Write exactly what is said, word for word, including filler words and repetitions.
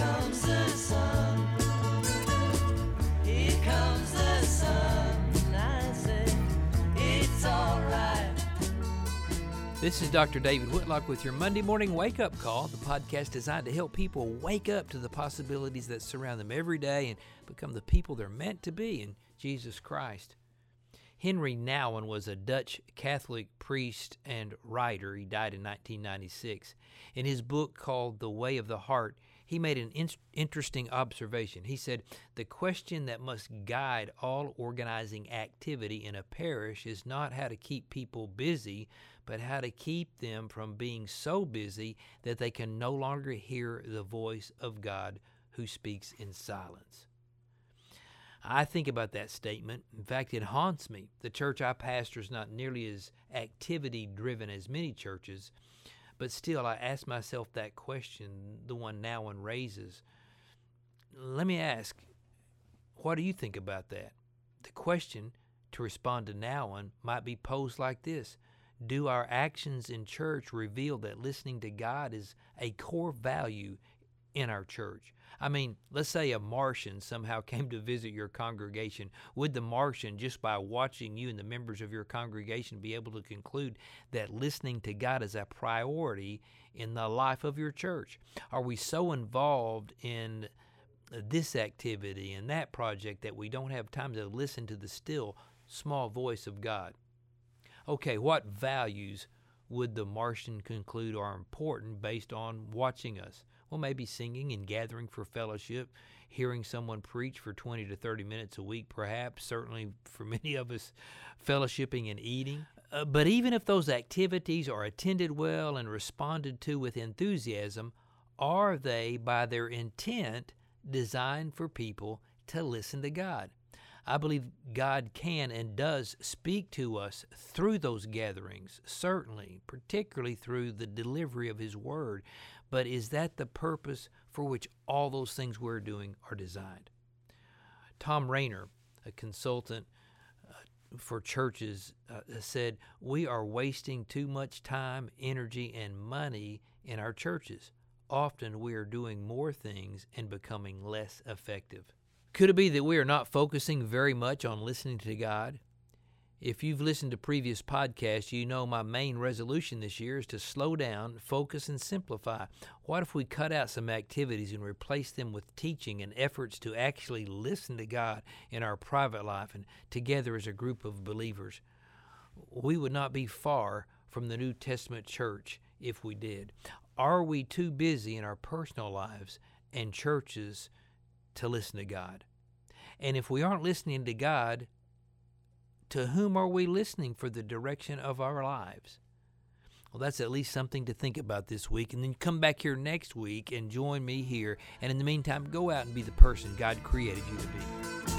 comes the sun. Here comes the sun. I say, it's all right. This is Doctor David Whitlock with your Monday Morning Wake Up Call, the podcast designed to help people wake up to the possibilities that surround them every day and become the people they're meant to be in Jesus Christ. Henry Nouwen was a Dutch Catholic priest and writer. He died in nineteen ninety-six. In his book called The Way of the Heart, he made an in- interesting observation. He said, the question that must guide all organizing activity in a parish is not how to keep people busy, but how to keep them from being so busy that they can no longer hear the voice of God who speaks in silence. I think about that statement. In fact, it haunts me. The church I pastor is not nearly as activity-driven as many churches, but still I ask myself that question, the one Nouwen raises. Let me ask, what do you think about that? The question, to respond to Nouwen, might be posed like this. Do our actions in church reveal that listening to God is a core value in our church? I mean, let's say a Martian somehow came to visit your congregation. Would the Martian, just by watching you and the members of your congregation, be able to conclude that listening to God is a priority in the life of your church? Are we so involved in this activity and that project that we don't have time to listen to the still, small voice of God? Okay, what values would the Martian conclude are important based on watching us? Well, maybe singing and gathering for fellowship, hearing someone preach for twenty to thirty minutes a week, perhaps, certainly for many of us, fellowshipping and eating. Uh, but even if those activities are attended well and responded to with enthusiasm, are they, by their intent, designed for people to listen to God? I believe God can and does speak to us through those gatherings, certainly, particularly through the delivery of His Word. But is that the purpose for which all those things we're doing are designed? Tom Rainer, a consultant uh, for churches, uh, said, we are wasting too much time, energy, and money in our churches. Often we are doing more things and becoming less effective. Could it be that we are not focusing very much on listening to God? If you've listened to previous podcasts, you know my main resolution this year is to slow down, focus, and simplify. What if we cut out some activities and replace them with teaching and efforts to actually listen to God in our private life and together as a group of believers? We would not be far from the New Testament church if we did. Are we too busy in our personal lives and churches to listen to God? And if we aren't listening to God, to whom are we listening for the direction of our lives? Well, that's at least something to think about this week. And then come back here next week and join me here. And in the meantime, go out and be the person God created you to be.